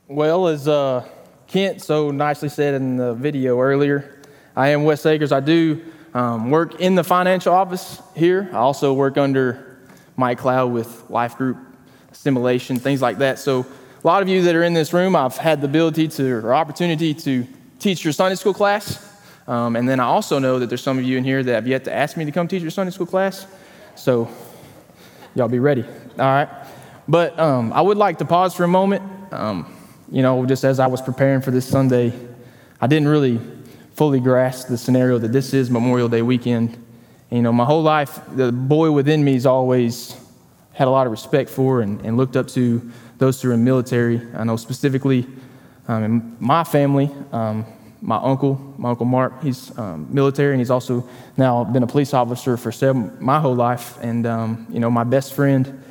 Well, as Kent so nicely said in the video earlier, I am Wes Akers. I do work in the financial office here. I also work under Mike Cloud with life group assimilation, things like that. So a lot of you that are in this room, I've had the ability or opportunity to teach your Sunday school class. And then I also know that there's some of you in here that have yet to ask me to come teach your Sunday school class. So y'all be ready. All right. But I would like to pause for a moment. Just as I was preparing for this Sunday, I didn't really fully grasp the scenario that this is Memorial Day weekend. My whole life, the boy within me has always had a lot of respect for and looked up to those who are in the military. I know specifically in my family, my uncle Mark, he's military, and he's also now been a police officer for my whole life. And, my best friend,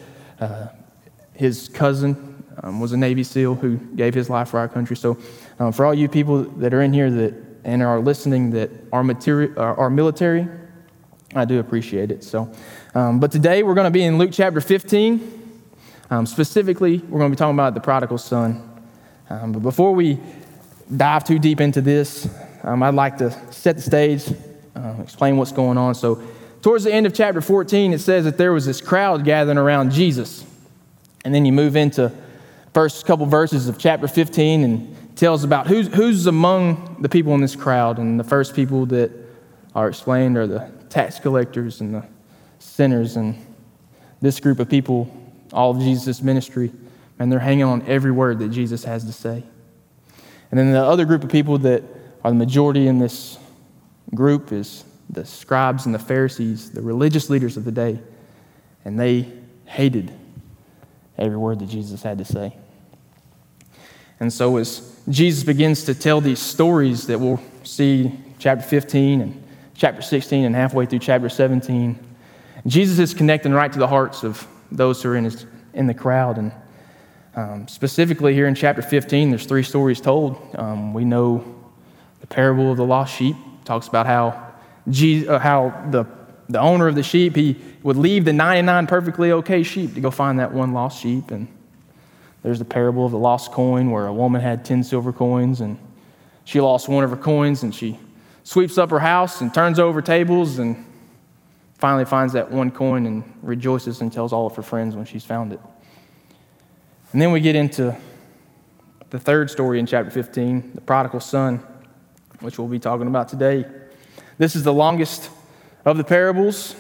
his cousin, was a Navy SEAL who gave his life for our country. So for all you people that are in here and are listening that are military, I do appreciate it. So, but today we're going to be in Luke chapter 15. Specifically, we're going to be talking about the prodigal son. But before we dive too deep into this, I'd like to set the stage, explain what's going on. So towards the end of chapter 14, it says that there was this crowd gathering around Jesus. And then you move into first couple verses of chapter 15 and tells about who's among the people in this crowd. And the first people that are explained are the tax collectors and the sinners. And this group of people, all of Jesus' ministry, and they're hanging on every word that Jesus has to say. And then the other group of people that are the majority in this group is the scribes and the Pharisees, the religious leaders of the day. And they hated every word that Jesus had to say. And so as Jesus begins to tell these stories that we'll see chapter 15 and chapter 16 and halfway through chapter 17, Jesus is connecting right to the hearts of those who are in the crowd. And specifically here in chapter 15, there's 3 stories told. We know the parable of the lost sheep. Talks about how the owner of the sheep, he would leave the 99 perfectly okay sheep to go find that one lost sheep. And there's the parable of the lost coin, where a woman had 10 silver coins and she lost one of her coins, and she sweeps up her house and turns over tables and finally finds that one coin and rejoices and tells all of her friends when she's found it. And then we get into the third story in chapter 15, the prodigal son, which we'll be talking about today. This is the longest of the parables.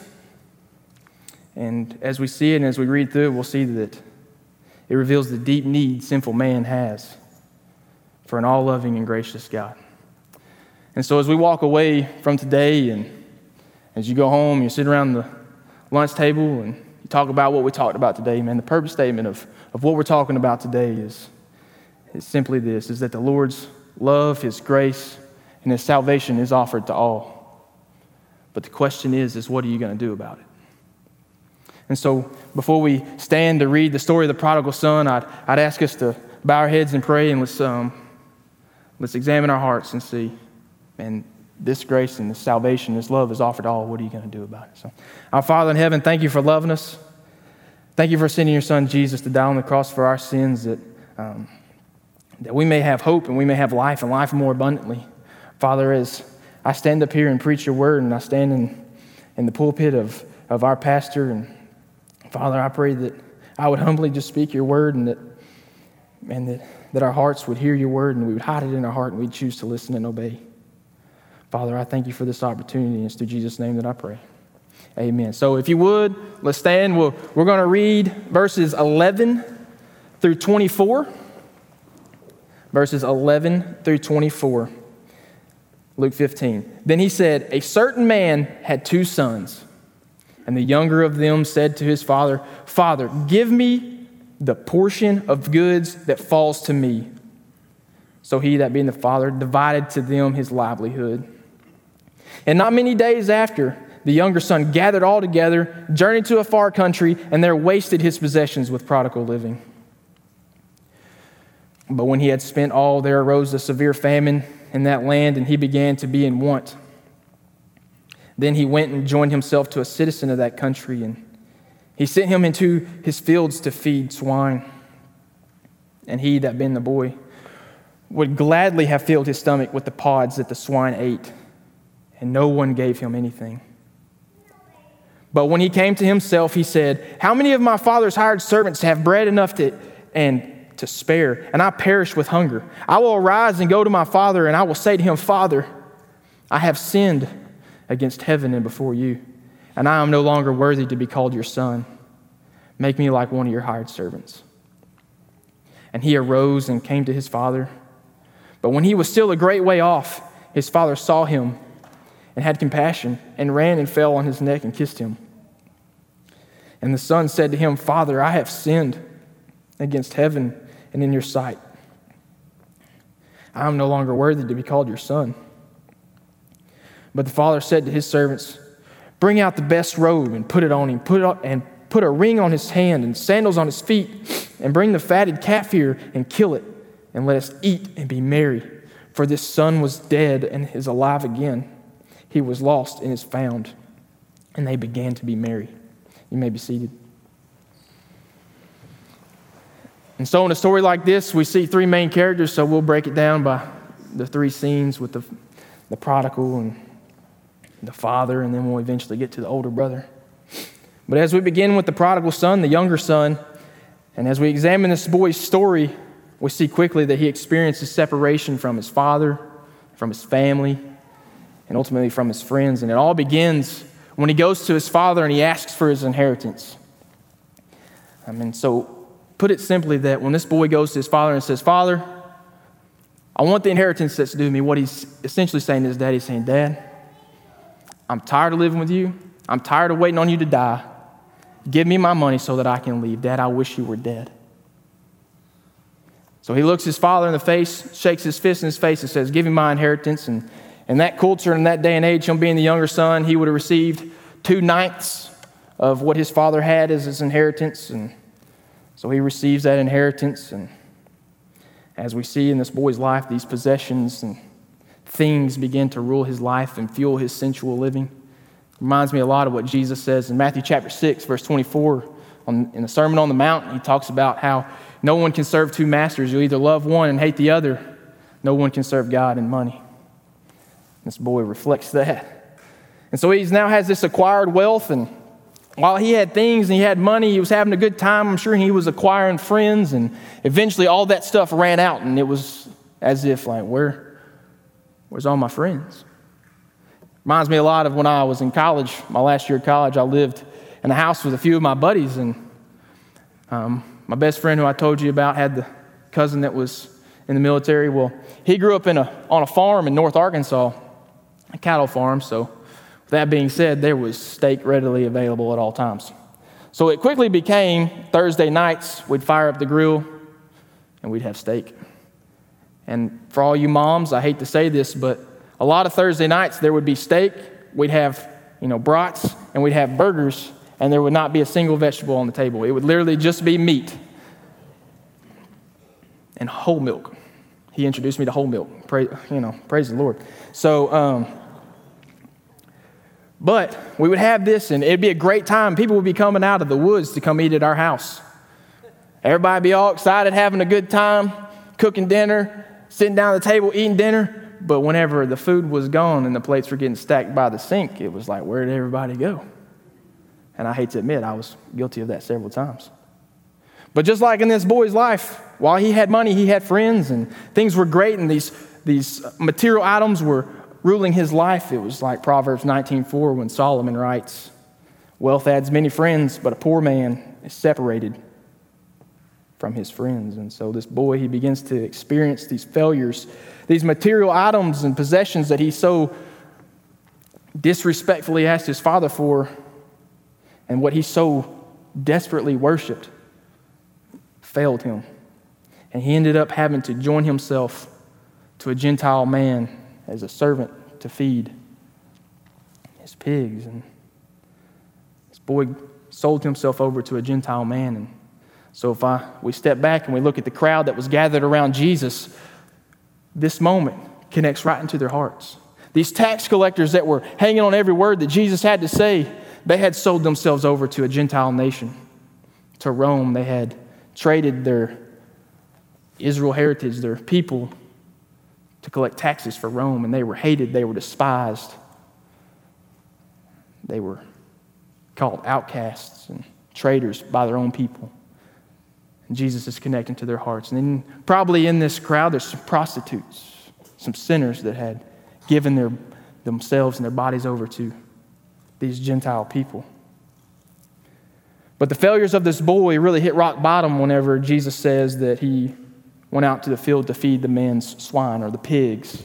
And as we see it and as we read through it, we'll see that it reveals the deep need sinful man has for an all-loving and gracious God. And so as we walk away from today, and as you go home, you sit around the lunch table and you talk about what we talked about today, man, the purpose statement of what we're talking about today is simply this, is that the Lord's love, His grace, and His salvation is offered to all. But the question is what are you going to do about it? And so before we stand to read the story of the prodigal son, I'd ask us to bow our heads and pray, and let's examine our hearts and see, and this grace and this salvation, this love is offered to all. What are you going to do about it? So, our Father in heaven, thank you for loving us. Thank you for sending your son Jesus to die on the cross for our sins, that we may have hope and we may have life and life more abundantly. Father, as I stand up here and preach your word, and I stand in the pulpit of our pastor, and Father, I pray that I would humbly just speak your word, and that our hearts would hear your word, and we would hide it in our heart, and we'd choose to listen and obey. Father, I thank you for this opportunity, and it's through Jesus' name that I pray. Amen. So if you would, let's stand. We're going to read verses 11 through 24. Verses 11 through 24. Luke 15. Then he said, a certain man had 2 sons. And the younger of them said to his father, Father, give me the portion of goods that falls to me. So he, that being the father, divided to them his livelihood. And not many days after, the younger son gathered all together, journeyed to a far country, and there wasted his possessions with prodigal living. But when he had spent all, there arose a severe famine in that land, and he began to be in want. Then he went and joined himself to a citizen of that country, and he sent him into his fields to feed swine. And he, that being the boy, would gladly have filled his stomach with the pods that the swine ate, and no one gave him anything. But when he came to himself, he said, how many of my father's hired servants have bread enough to spare, and I perish with hunger? I will arise and go to my father, and I will say to him, Father, I have sinned against heaven and before you, and I am no longer worthy to be called your son. Make me like one of your hired servants. And he arose and came to his father. But when he was still a great way off, his father saw him and had compassion, and ran and fell on his neck and kissed him. And the son said to him, Father, I have sinned against heaven and in your sight. I am no longer worthy to be called your son. But the father said to his servants, bring out the best robe and put it on him, put a ring on his hand and sandals on his feet, and bring the fatted calf here and kill it, and let us eat and be merry. For this son was dead and is alive again. He was lost and is found. And they began to be merry. You may be seated. And so in a story like this, we see three main characters, so we'll break it down by the three scenes with the prodigal and the father, and then we'll eventually get to the older brother. But as we begin with the prodigal son, the younger son, and as we examine this boy's story, we see quickly that he experiences separation from his father, from his family, and ultimately from his friends. And it all begins when he goes to his father and he asks for his inheritance. So put it simply that when this boy goes to his father and says, Father, I want the inheritance that's due to me, what he's essentially saying to his dad, he's saying, Dad, I'm tired of living with you. I'm tired of waiting on you to die. Give me my money so that I can leave. Dad, I wish you were dead. So he looks his father in the face, shakes his fist in his face and says, give me my inheritance. And in that culture, in that day and age, him being the younger son, he would have received 2/9 of what his father had as his inheritance. And so he receives that inheritance. And as we see in this boy's life, these possessions and things begin to rule his life and fuel his sensual living. Reminds me a lot of what Jesus says in Matthew chapter 6, verse 24. In the Sermon on the Mount, he talks about how no one can serve two masters. You'll either love one and hate the other. No one can serve God and money. This boy reflects that. And so he now has this acquired wealth, and while he had things and he had money, he was having a good time. I'm sure he was acquiring friends, and eventually all that stuff ran out, and it was as if like, where's all my friends? Reminds me a lot of when I was in college, my last year of college. I lived in a house with a few of my buddies, and my best friend who I told you about had the cousin that was in the military. Well, he grew up on a farm in North Arkansas, a cattle farm. So with that being said, there was steak readily available at all times. So it quickly became Thursday nights, we'd fire up the grill and we'd have steak. And for all you moms, I hate to say this, but a lot of Thursday nights there would be steak, we'd have brats, and we'd have burgers, and there would not be a single vegetable on the table. It would literally just be meat and whole milk. He introduced me to whole milk. Praise the Lord. So, but we would have this, and it'd be a great time. People would be coming out of the woods to come eat at our house. Everybody would be all excited, having a good time, cooking dinner, sitting down at the table, eating dinner. But whenever the food was gone and the plates were getting stacked by the sink, it was like, where did everybody go? And I hate to admit, I was guilty of that several times. But just like in this boy's life, while he had money, he had friends, and things were great, and these material items were ruling his life. It was like Proverbs 19:4 when Solomon writes, wealth adds many friends, but a poor man is separated from his friends. And so this boy, he begins to experience these failures, these material items and possessions that he so disrespectfully asked his father for, and what he so desperately worshiped failed him. And he ended up having to join himself to a Gentile man as a servant to feed his pigs. And this boy sold himself over to a Gentile man. And so if we step back and we look at the crowd that was gathered around Jesus, this moment connects right into their hearts. These tax collectors that were hanging on every word that Jesus had to say, they had sold themselves over to a Gentile nation, to Rome. They had traded their Israel heritage, their people, to collect taxes for Rome, and they were hated, they were despised. They were called outcasts and traitors by their own people. And Jesus is connecting to their hearts. And then probably in this crowd, there's some prostitutes, some sinners that had given themselves and their bodies over to these Gentile people. But the failures of this boy really hit rock bottom whenever Jesus says that he went out to the field to feed the men's swine or the pigs.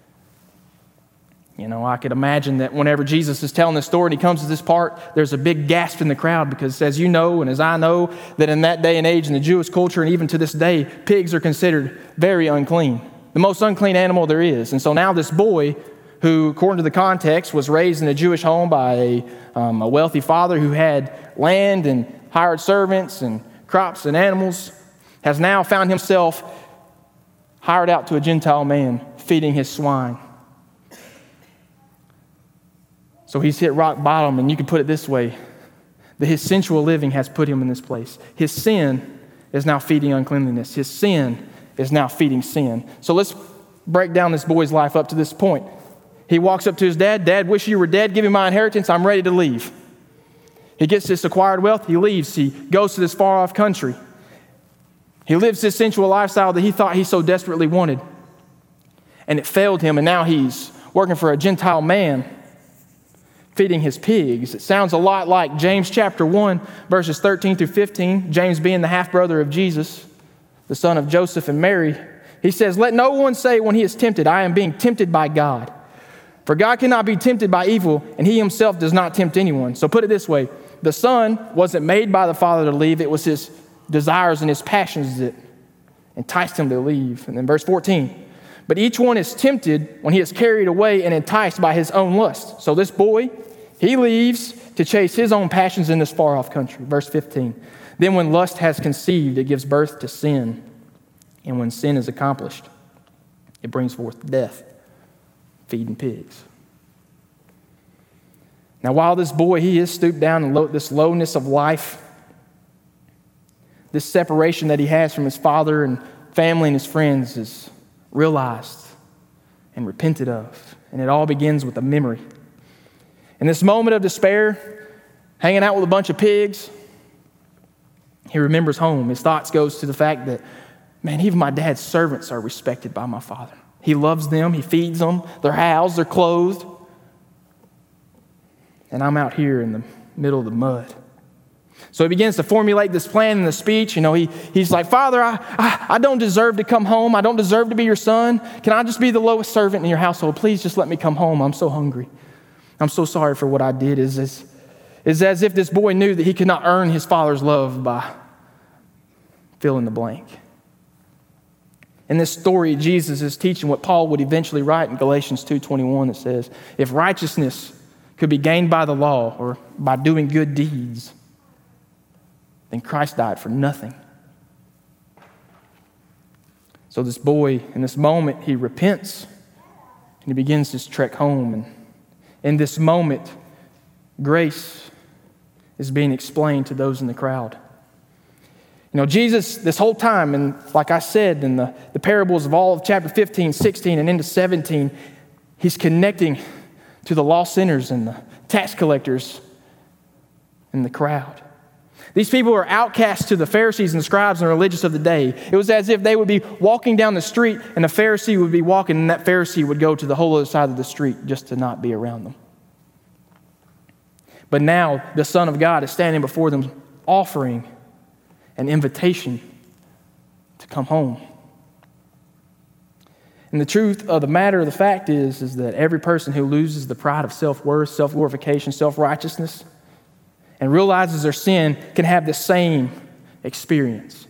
You know, I could imagine that whenever Jesus is telling this story and he comes to this part, there's a big gasp in the crowd because as you know and as I know, that in that day and age in the Jewish culture and even to this day, pigs are considered very unclean, the most unclean animal there is. And so now this boy, who according to the context was raised in a Jewish home by a wealthy father who had land and hired servants and crops and animals, has now found himself hired out to a Gentile man feeding his swine. So he's hit rock bottom, and you can put it this way, that his sensual living has put him in this place. His sin is now feeding uncleanliness. His sin is now feeding sin. So let's break down this boy's life up to this point. He walks up to his dad. Dad, wish you were dead. Give me my inheritance. I'm ready to leave. He gets this acquired wealth. He leaves. He goes to this far-off country. He lives this sensual lifestyle that he thought he so desperately wanted. And it failed him, and now he's working for a Gentile man, feeding his pigs. It sounds a lot like James chapter 1, verses 13 through 15. James being the half-brother of Jesus, the son of Joseph and Mary. He says, "Let no one say when he is tempted, I am being tempted by God. For God cannot be tempted by evil, and he himself does not tempt anyone." So put it this way, the son wasn't made by the father to leave. It was his desires and his passions that enticed him to leave. And then verse 14, "But each one is tempted when he is carried away and enticed by his own lust." So this boy, he leaves to chase his own passions in this far-off country. Verse 15, "Then when lust has conceived, it gives birth to sin. And when sin is accomplished, it brings forth death." Feeding pigs. Now, while this boy, he is stooped down in this lowness of life, this separation that he has from his father and family and his friends is realized and repented of. And it all begins with a memory. In this moment of despair, hanging out with a bunch of pigs, he remembers home. His thoughts goes to the fact that, man, even my dad's servants are respected by my father. He loves them, he feeds them, they're housed, they're clothed. And I'm out here in the middle of the mud. So he begins to formulate this plan in the speech. You know, he's like, "Father, I don't deserve to come home. I don't deserve to be your son. Can I just be the lowest servant in your household? Please just let me come home. I'm so hungry. I'm so sorry for what I did." It's as if this boy knew that he could not earn his father's love by fill in the blank. In this story, Jesus is teaching what Paul would eventually write in Galatians 2:21 that says, if righteousness could be gained by the law or by doing good deeds, then Christ died for nothing. So this boy, in this moment, he repents and he begins his trek home. And in this moment, grace is being explained to those in the crowd. You know, Jesus, this whole time, and like I said, in the parables of all of chapter 15, 16, and into 17, he's connecting to the lost sinners and the tax collectors in the crowd. These people were outcasts to the Pharisees and the scribes and the religious of the day. It was as if they would be walking down the street and a Pharisee would be walking and that Pharisee would go to the whole other side of the street just to not be around them. But now the Son of God is standing before them offering an invitation to come home. And the truth of the matter of the fact is that every person who loses the pride of self-worth, self-glorification, self-righteousness, and realizes their sin can have the same experience.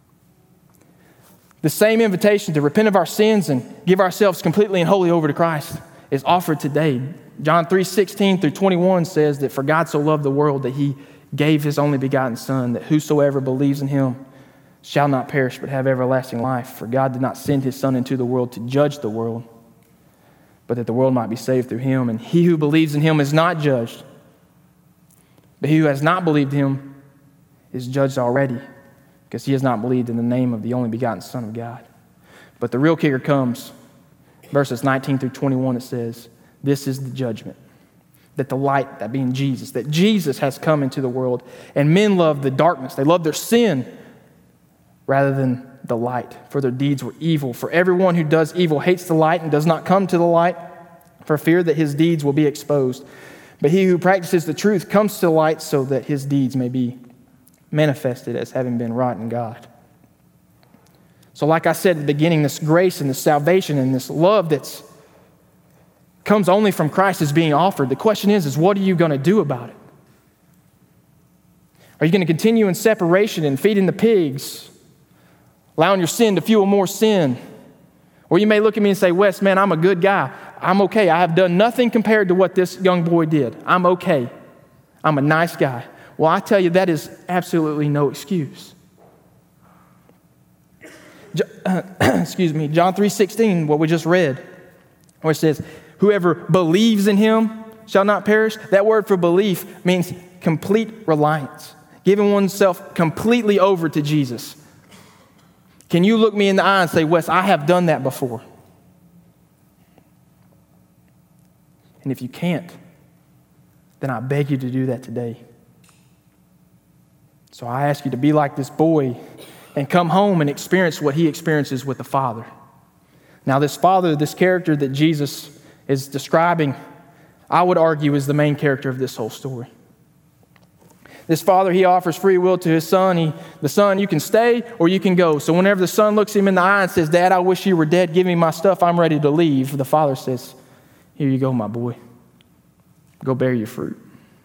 The same invitation to repent of our sins and give ourselves completely and wholly over to Christ is offered today. John 3:16 through 21 says that for God so loved the world that he gave his only begotten Son, that whosoever believes in him shall not perish but have everlasting life. For God did not send his Son into the world to judge the world, but that the world might be saved through him. And he who believes in him is not judged, but he who has not believed him is judged already, because he has not believed in the name of the only begotten Son of God. But the real kicker comes verses 19 through 21, it says, "This is the judgment, that the light, that being Jesus, that Jesus has come into the world, and men love the darkness. They love their sin rather than the light, for their deeds were evil. For everyone who does evil hates the light and does not come to the light, for fear that his deeds will be exposed. But he who practices the truth comes to the light so that his deeds may be manifested as having been wrought in God." So like I said at the beginning, this grace and this salvation and this love that's comes only from Christ is being offered. The question is what are you going to do about it? Are you going to continue in separation and feeding the pigs, allowing your sin to fuel more sin? Or you may look at me and say, "Wes, man, I'm a good guy. I'm okay. I have done nothing compared to what this young boy did. I'm okay. I'm a nice guy." Well, I tell you, that is absolutely no excuse. Excuse me, John 3:16, what we just read, where it says, "Whoever believes in him shall not perish." That word for belief means complete reliance, giving oneself completely over to Jesus. Can you look me in the eye and say, "Wes, I have done that before"? And if you can't, then I beg you to do that today. So I ask you to be like this boy and come home and experience what he experiences with the Father. Now, this Father, this character that Jesus is describing, I would argue is the main character of this whole story. This Father, he offers free will to his Son. The Son, you can stay or you can go. So whenever the Son looks him in the eye and says, "Dad, I wish you were dead. Give me my stuff. I'm ready to leave," the Father says, "Here you go, my boy. Go bear your fruit."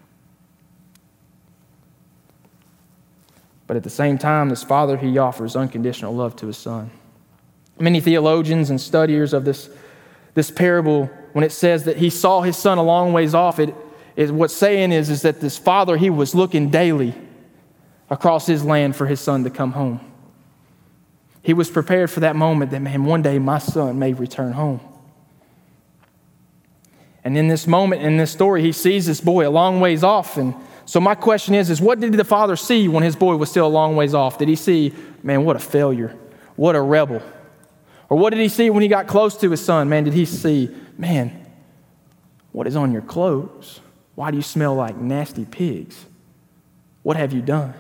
But at the same time, this Father, he offers unconditional love to his Son. Many theologians and studiers of this parable, when it says that he saw his Son a long ways off, what's saying is that this Father, he was looking daily across his land for his Son to come home. He was prepared for that moment that, man, one day my Son may return home. And in this moment, in this story, he sees this boy a long ways off. And so my question is what did the Father see when his boy was still a long ways off? Did he see, man, what a failure, what a rebel? Or what did he see when he got close to his Son? Man, did he see, man, what is on your clothes? Why do you smell like nasty pigs? What have you done?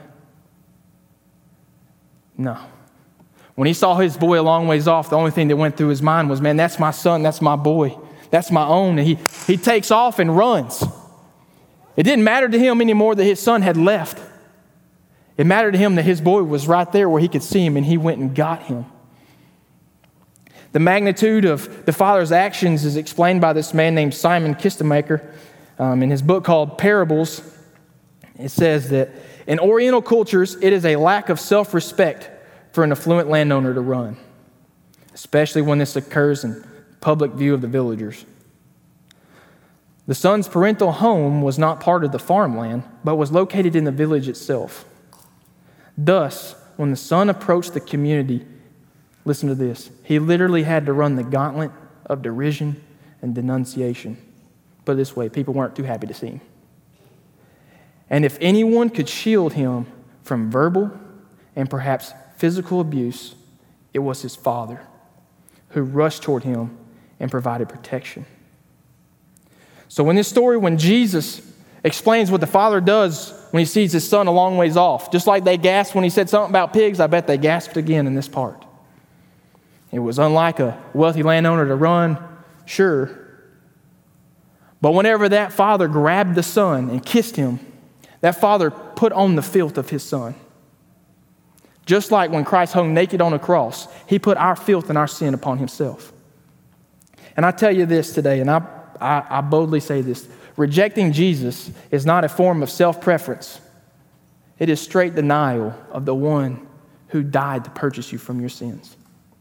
No. When he saw his boy a long ways off, the only thing that went through his mind was, man, that's my son, that's my boy, that's my own. And he takes off and runs. It didn't matter to him anymore that his son had left. It mattered to him that his boy was right there where he could see him, and he went and got him. The magnitude of the Father's actions is explained by this man named Simon Kistemaker in his book called Parables. It says that in Oriental cultures, it is a lack of self-respect for an affluent landowner to run, especially when this occurs in public view of the villagers. The son's parental home was not part of the farmland, but was located in the village itself. Thus, when the son approached the community, listen to this, he literally had to run the gauntlet of derision and denunciation. Put it this way, people weren't too happy to see him. And if anyone could shield him from verbal and perhaps physical abuse, it was his father, who rushed toward him and provided protection. So in this story, when Jesus explains what the Father does when he sees his son a long ways off, just like they gasped when he said something about pigs, I bet they gasped again in this part. It was unlike a wealthy landowner to run, sure. But whenever that father grabbed the son and kissed him, that father put on the filth of his son. Just like when Christ hung naked on a cross, he put our filth and our sin upon himself. And I tell you this today, and I boldly say this, rejecting Jesus is not a form of self-preference. It is straight denial of the one who died to purchase you from your sins.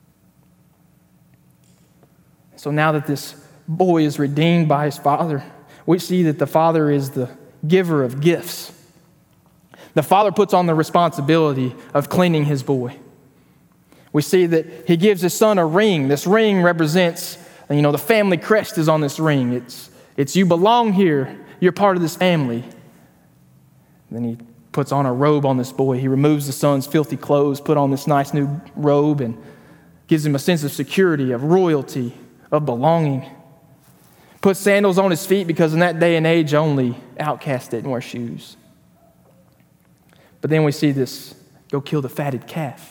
So now that this boy is redeemed by his father, we see that the Father is the giver of gifts. The Father puts on the responsibility of cleaning his boy. We see that he gives his son a ring. This ring represents, the family crest is on this ring. It's you belong here. You're part of this family. Then he puts on a robe on this boy. He removes the son's filthy clothes, put on this nice new robe, and gives him a sense of security, of royalty, of belonging. Put sandals on his feet because in that day and age only outcasts didn't wear shoes. But then we see this, go kill the fatted calf.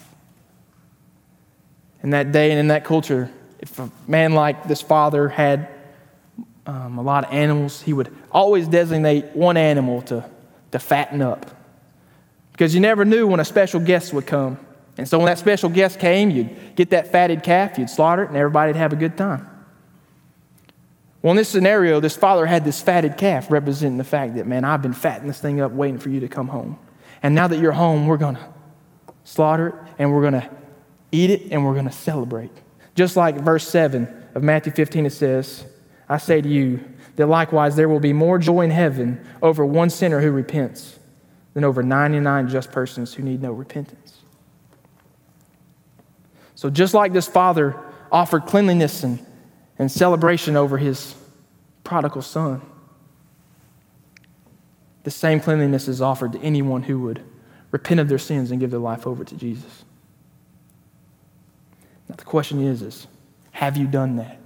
In that day and in that culture, if a man like this father had a lot of animals, he would always designate one animal to fatten up. Because you never knew when a special guest would come. And so when that special guest came, you'd get that fatted calf, you'd slaughter it, and everybody'd have a good time. Well, in this scenario, this father had this fatted calf representing the fact that, man, I've been fattening this thing up waiting for you to come home. And now that you're home, we're going to slaughter it, and we're going to eat it, and we're going to celebrate. Just like verse 7 of Matthew 15, it says, I say to you that likewise there will be more joy in heaven over one sinner who repents than over 99 just persons who need no repentance. So just like this father offered cleanliness and celebration over his prodigal son, the same cleanliness is offered to anyone who would repent of their sins and give their life over to Jesus. Now the question is have you done that?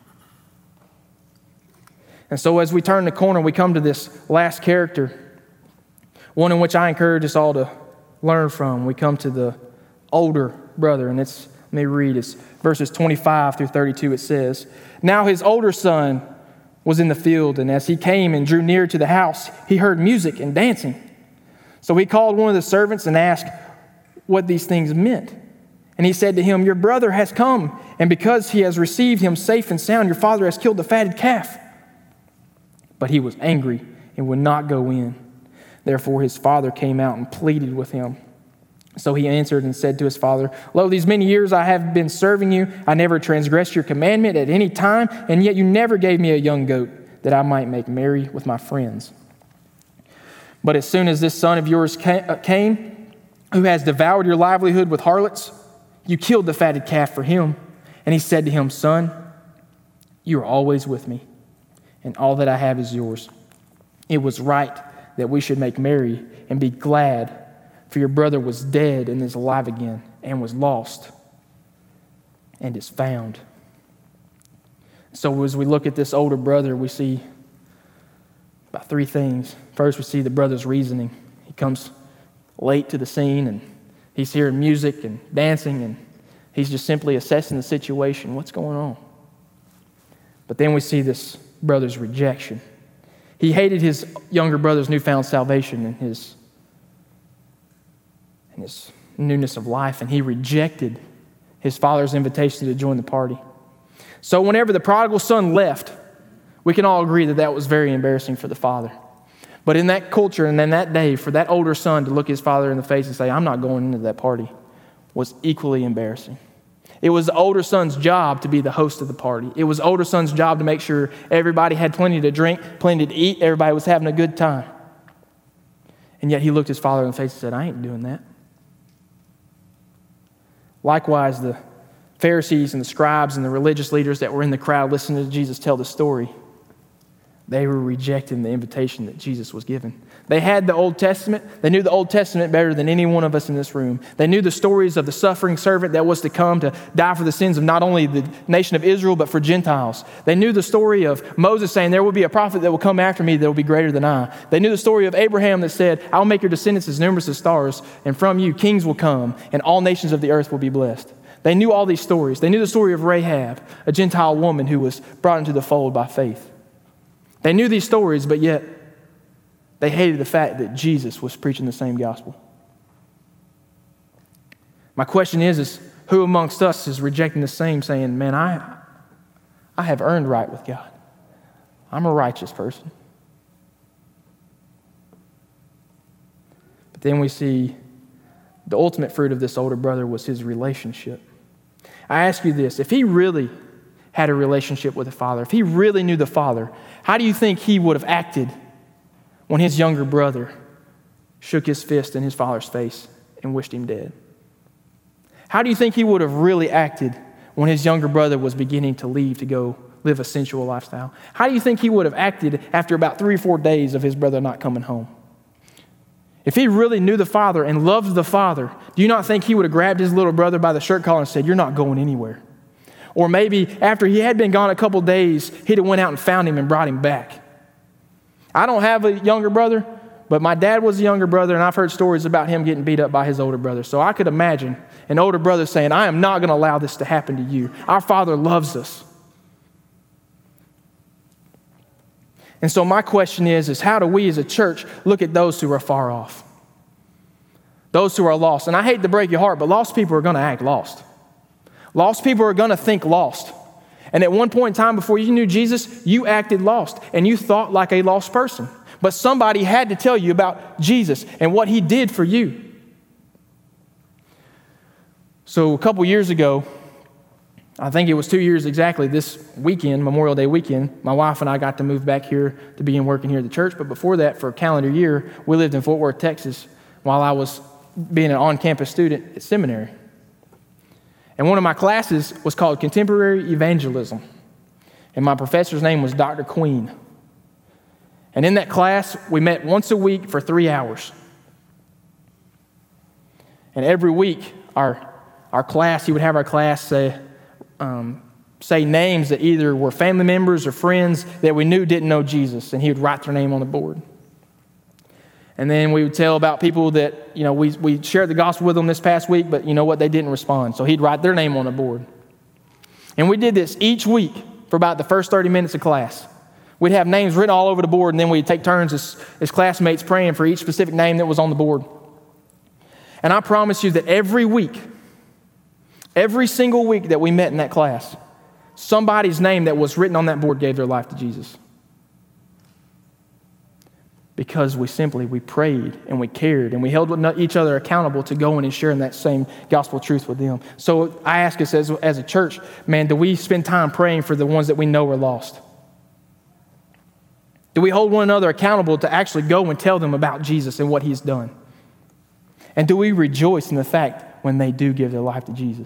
And so as we turn the corner, we come to this last character, one in which I encourage us all to learn from. We come to the older brother, and let me read. It's verses 25 through 32. It says, Now his older son was in the field, and as he came and drew near to the house, he heard music and dancing. So he called one of the servants and asked what these things meant. And he said to him, Your brother has come, and because he has received him safe and sound, your father has killed the fatted calf. But he was angry and would not go in. Therefore his father came out and pleaded with him. So he answered and said to his father, Lo, these many years I have been serving you. I never transgressed your commandment at any time, and yet you never gave me a young goat that I might make merry with my friends. But as soon as this son of yours came, who has devoured your livelihood with harlots, you killed the fatted calf for him. And he said to him, Son, you are always with me, and all that I have is yours. It was right that we should make merry and be glad, for your brother was dead and is alive again, and was lost and is found. So as we look at this older brother, we see about three things. First, we see the brother's reasoning. He comes late to the scene, and he's hearing music and dancing, and he's just simply assessing the situation. What's going on? But then we see this brother's rejection. He hated his younger brother's newfound salvation and his newness of life, and he rejected his father's invitation to join the party. So whenever the prodigal son left, we can all agree that that was very embarrassing for the father. But in that culture and in that day, for that older son to look his father in the face and say, I'm not going into that party, was equally embarrassing. It was the older son's job to be the host of the party. It was the older son's job to make sure everybody had plenty to drink, plenty to eat, everybody was having a good time. And yet he looked his father in the face and said, I ain't doing that. Likewise, the Pharisees and the scribes and the religious leaders that were in the crowd listening to Jesus tell the story, they were rejecting the invitation that Jesus was given. They had the Old Testament. They knew the Old Testament better than any one of us in this room. They knew the stories of the suffering servant that was to come to die for the sins of not only the nation of Israel, but for Gentiles. They knew the story of Moses saying, there will be a prophet that will come after me that will be greater than I. They knew the story of Abraham that said, I will make your descendants as numerous as stars, and from you kings will come, and all nations of the earth will be blessed. They knew all these stories. They knew the story of Rahab, a Gentile woman who was brought into the fold by faith. They knew these stories, but yet they hated the fact that Jesus was preaching the same gospel. My question is who amongst us is rejecting the same, saying, man, I have earned right with God. I'm a righteous person. But then we see the ultimate fruit of this older brother was his relationship. I ask you this, if he really had a relationship with the Father, if he really knew the Father, how do you think he would have acted when his younger brother shook his fist in his father's face and wished him dead? How do you think he would have really acted when his younger brother was beginning to leave to go live a sensual lifestyle? How do you think he would have acted after about 3 or 4 days of his brother not coming home? If he really knew the Father and loved the Father, do you not think he would have grabbed his little brother by the shirt collar and said, you're not going anywhere? Or maybe after he had been gone a couple days, he'd have went out and found him and brought him back. I don't have a younger brother, but my dad was a younger brother, and I've heard stories about him getting beat up by his older brother. So I could imagine an older brother saying, I am not going to allow this to happen to you. Our Father loves us. And so my question is how do we as a church look at those who are far off? Those who are lost. And I hate to break your heart, but lost people are going to act lost. Lost people are going to think lost. And at one point in time before you knew Jesus, you acted lost and you thought like a lost person. But somebody had to tell you about Jesus and what he did for you. So a couple years ago, I think it was 2 years exactly this weekend, Memorial Day weekend, my wife and I got to move back here to begin working here at the church. But before that, for a calendar year, we lived in Fort Worth, Texas, while I was being an on-campus student at seminary. And one of my classes was called Contemporary Evangelism. And my professor's name was Dr. Queen. And in that class, we met once a week for 3 hours. And every week, our class, he would have our class say names that either were family members or friends that we knew didn't know Jesus, and he would write their name on the board. And then we would tell about people that, we shared the gospel with them this past week, but you know what, they didn't respond. So he'd write their name on the board. And we did this each week for about the first 30 minutes of class. We'd have names written all over the board, and then we'd take turns as classmates praying for each specific name that was on the board. And I promise you that every week, every single week that we met in that class, somebody's name that was written on that board gave their life to Jesus. Because we prayed and we cared and we held each other accountable to going and sharing that same gospel truth with them. So I ask us as a church, man, do we spend time praying for the ones that we know are lost? Do we hold one another accountable to actually go and tell them about Jesus and what he's done? And do we rejoice in the fact when they do give their life to Jesus?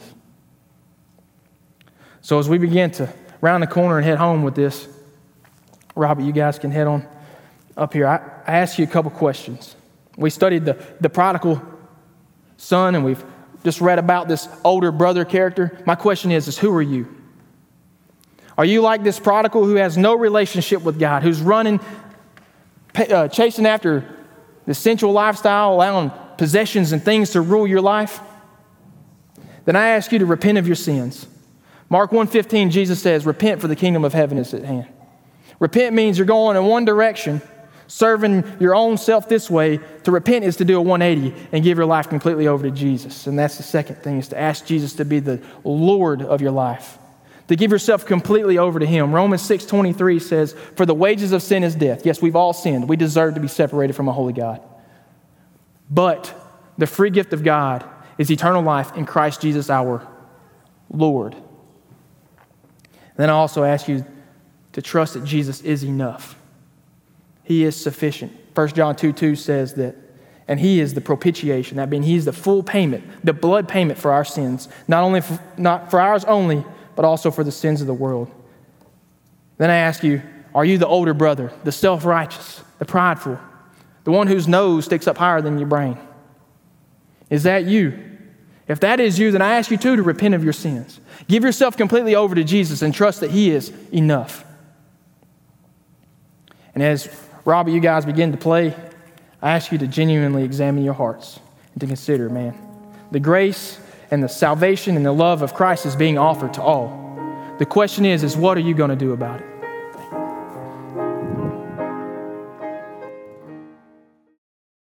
So as we begin to round the corner and head home with this, Robert, you guys can head on up here. I asked you a couple questions. We studied the prodigal son, and we've just read about this older brother character. My question is who are you? Are you like this prodigal who has no relationship with God, who's running, chasing after the sensual lifestyle, allowing possessions and things to rule your life? Then I ask you to repent of your sins. Mark 1:15, Jesus says, repent for the kingdom of heaven is at hand. Repent means you're going in one direction, serving your own self this way. To repent is to do a 180 and give your life completely over to Jesus. And that's the second thing, is to ask Jesus to be the Lord of your life, to give yourself completely over to him. Romans 6:23 says, for the wages of sin is death. Yes, we've all sinned. We deserve to be separated from a holy God. But the free gift of God is eternal life in Christ Jesus our Lord. Then I also ask you to trust that Jesus is enough. He is sufficient. 1 John 2:2 says that, and he is the propitiation. That means he's the full payment, the blood payment for our sins, not for ours only, but also for the sins of the world. Then I ask you, are you the older brother, the self-righteous, the prideful, the one whose nose sticks up higher than your brain? Is that you? If that is you, then I ask you too to repent of your sins. Give yourself completely over to Jesus and trust that he is enough. And as Robbie, you guys begin to play, I ask you to genuinely examine your hearts and to consider, man, the grace and the salvation and the love of Christ is being offered to all. The question is what are you going to do about it?